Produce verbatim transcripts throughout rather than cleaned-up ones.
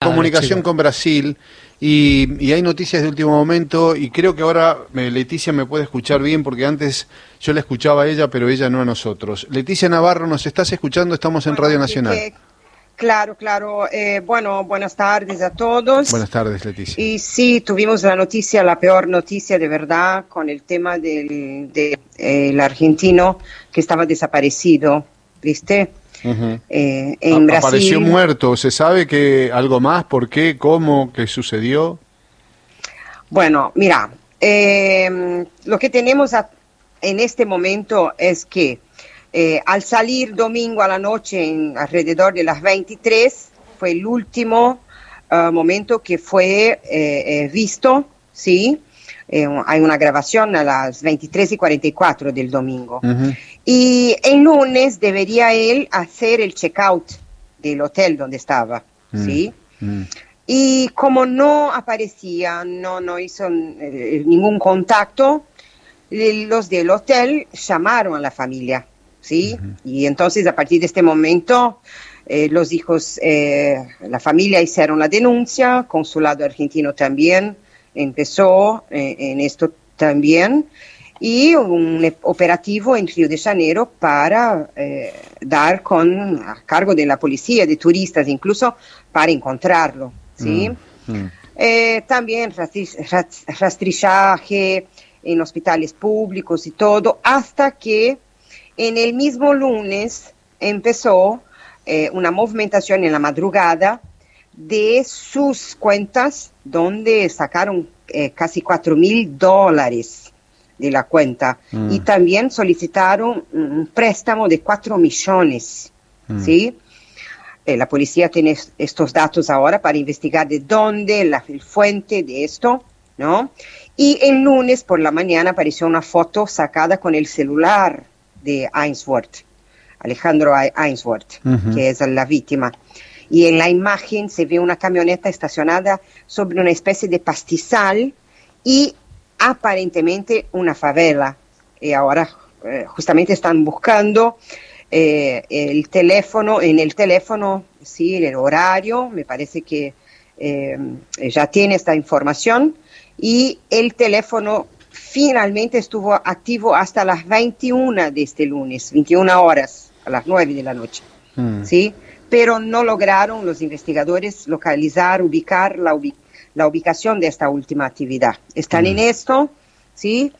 comunicación con Brasil y, y hay noticias de último momento y creo que ahora eh, Leticia me puede escuchar bien porque antes yo la escuchaba a ella, pero ella no a nosotros. Leticia Navarro, ¿nos estás escuchando? Estamos en bueno, Radio Nacional. Que, claro, claro. Eh, bueno, buenas tardes a todos. Buenas tardes, Leticia. Y sí, tuvimos la noticia, la peor noticia de verdad, con el tema del de, eh, el argentino que estaba desaparecido, ¿viste? Uh-huh. eh, en Brasil. Apareció muerto. ¿Se sabe que algo más? ¿Por qué? ¿Cómo? ¿Qué sucedió? Bueno, mira, eh, lo que tenemos a, en este momento es que eh, al salir domingo a la noche, en, alrededor de las veintitrés, fue el último uh, momento que fue eh, eh, visto, ¿sí? Eh, hay una grabación a las veintitrés y cuarenta y cuatro del domingo. Uh-huh. Y el lunes debería él hacer el check-out del hotel donde estaba, mm. ¿sí? Mm. Y como no aparecía, no, no hizo eh, ningún contacto, los del hotel llamaron a la familia, ¿sí? Uh-huh. Y entonces a partir de este momento eh, los hijos, eh, la familia hicieron la denuncia, consulado argentino también empezó eh, en esto también, y un operativo en Río de Janeiro para eh, dar con a cargo de la policía, de turistas incluso, para encontrarlo, ¿sí? Mm, mm. Eh, también rastrillaje en hospitales públicos y todo, hasta que en el mismo lunes empezó eh, una movimentación en la madrugada de sus cuentas, donde sacaron eh, casi cuatro mil dólares de la cuenta mm. y también solicitaron un préstamo de cuatro millones, mm. ¿sí? Eh, la policía tiene estos datos ahora para investigar de dónde, la el fuente de esto, ¿no? Y el lunes por la mañana apareció una foto sacada con el celular de Ainsworth, Alejandro Ainsworth, uh-huh. que es la víctima. Y en la imagen se ve una camioneta estacionada sobre una especie de pastizal y aparentemente una favela. Y ahora eh, justamente están buscando eh, el teléfono, en el teléfono, sí, el horario, me parece que eh, ya tiene esta información, y el teléfono finalmente estuvo activo hasta las veintiuna de este lunes, veintiuna horas, a las nueve de la noche, mm. ¿sí? Pero no lograron los investigadores localizar, ubicar la, ubi- la ubicación de esta última actividad. Están mm. en esto, ¿sí?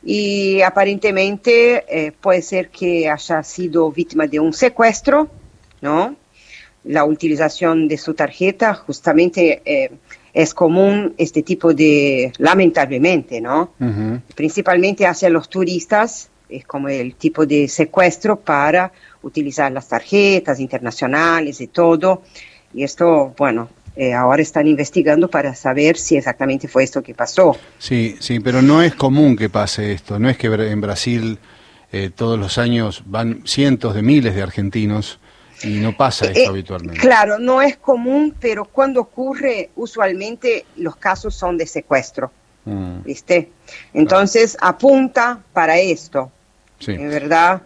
Y aparentemente eh, puede ser que haya sido víctima de un secuestro, ¿no? La utilización de su tarjeta, justamente eh, es común este tipo de, lamentablemente, ¿no? Uh-huh. Principalmente hacia los turistas, es como el tipo de secuestro para utilizar las tarjetas internacionales y todo, y esto, bueno, eh, ahora están investigando para saber si exactamente fue esto que pasó. Sí, sí, pero no es común que pase esto, no es que en Brasil eh, todos los años van cientos de miles de argentinos y no pasa esto eh, habitualmente. Claro, no es común, pero cuando ocurre, usualmente los casos son de secuestro, mm. ¿viste? Entonces claro. apunta para esto, sí. ¿En verdad?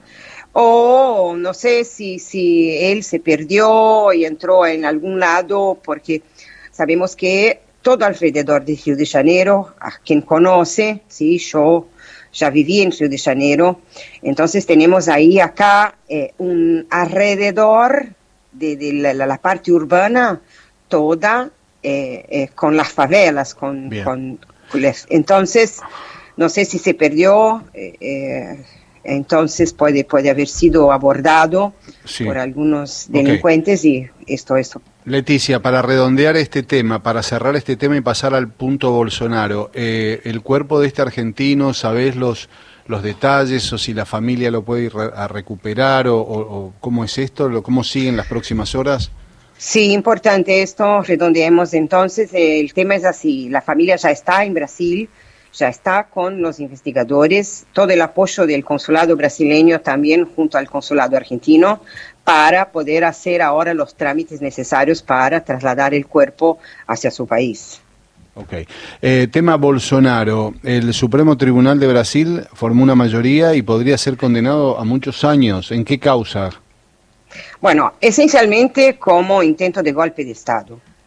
O no sé si, si él se perdió y entró en algún lado, porque sabemos que todo alrededor de Río de Janeiro, a quien conoce, sí, yo ya viví en Río de Janeiro, entonces tenemos ahí acá eh, un alrededor de, de la, la parte urbana toda eh, eh, con las favelas, con, con, con les, entonces no sé si se perdió. Eh, eh, Entonces puede, puede haber sido abordado sí. por algunos delincuentes okay. y esto, esto. Leticia, para redondear este tema, para cerrar este tema y pasar al punto Bolsonaro, eh, el cuerpo de este argentino, ¿sabés los, los detalles o si la familia lo puede ir a recuperar o, o, o cómo es esto, cómo siguen las próximas horas? Sí, importante esto, redondeemos entonces, el tema es así, la familia ya está en Brasil, ya está con los investigadores, todo el apoyo del consulado brasileño también junto al consulado argentino para poder hacer ahora los trámites necesarios para trasladar el cuerpo hacia su país. Ok. Eh, tema Bolsonaro. El Supremo Tribunal de Brasil formó una mayoría y podría ser condenado a muchos años. ¿En qué causa? Bueno, esencialmente como intento de golpe de Estado.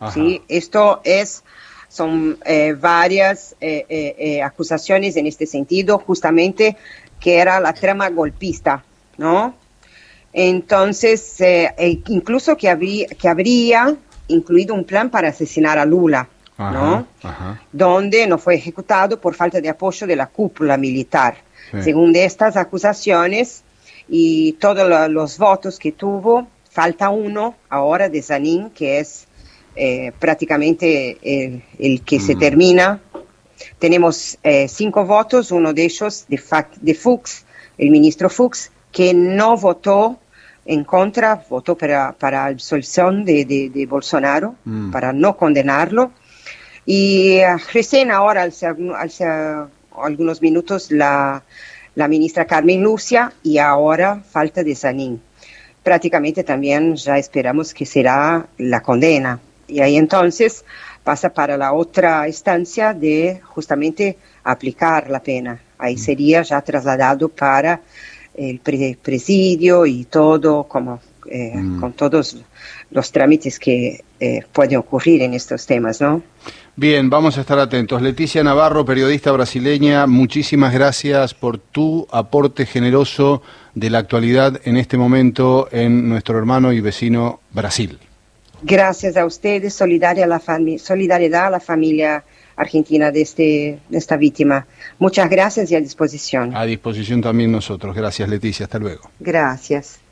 ¿sí? Esto es, son eh, varias eh, eh, eh, acusaciones en este sentido, justamente que era la trama golpista, ¿no? Entonces, eh, eh, incluso que habría, que habría incluido un plan para asesinar a Lula, ajá, ¿no? Ajá. Donde no fue ejecutado por falta de apoyo de la cúpula militar. Sí. Según estas acusaciones y todos lo, los votos que tuvo, falta uno ahora de Zanin, que es eh, prácticamente el, el que mm. se termina. Tenemos eh, cinco votos, uno de ellos de, de Fuchs, el ministro Fuchs, que no votó en contra, votó para, para absolución de, de, de Bolsonaro, mm. para no condenarlo. Y uh, recién ahora, hace, hace uh, algunos minutos, la, la ministra Carmen Lúcia, y ahora falta de Zanin. Prácticamente también ya esperamos que será la condena. Y ahí entonces pasa para la otra instancia de justamente aplicar la pena. Ahí sería ya trasladado para el pre presidio y todo, como eh, mm. con todos los trámites que eh, pueden ocurrir en estos temas, ¿no? Bien, vamos a estar atentos. Leticia Navarro, periodista brasileña, muchísimas gracias por tu aporte generoso de la actualidad en este momento en nuestro hermano y vecino Brasil. Gracias a ustedes, solidaria a la solidaridad a la familia argentina de, este, de esta víctima. Muchas gracias y a disposición. A disposición también nosotros. Gracias, Leticia. Hasta luego. Gracias.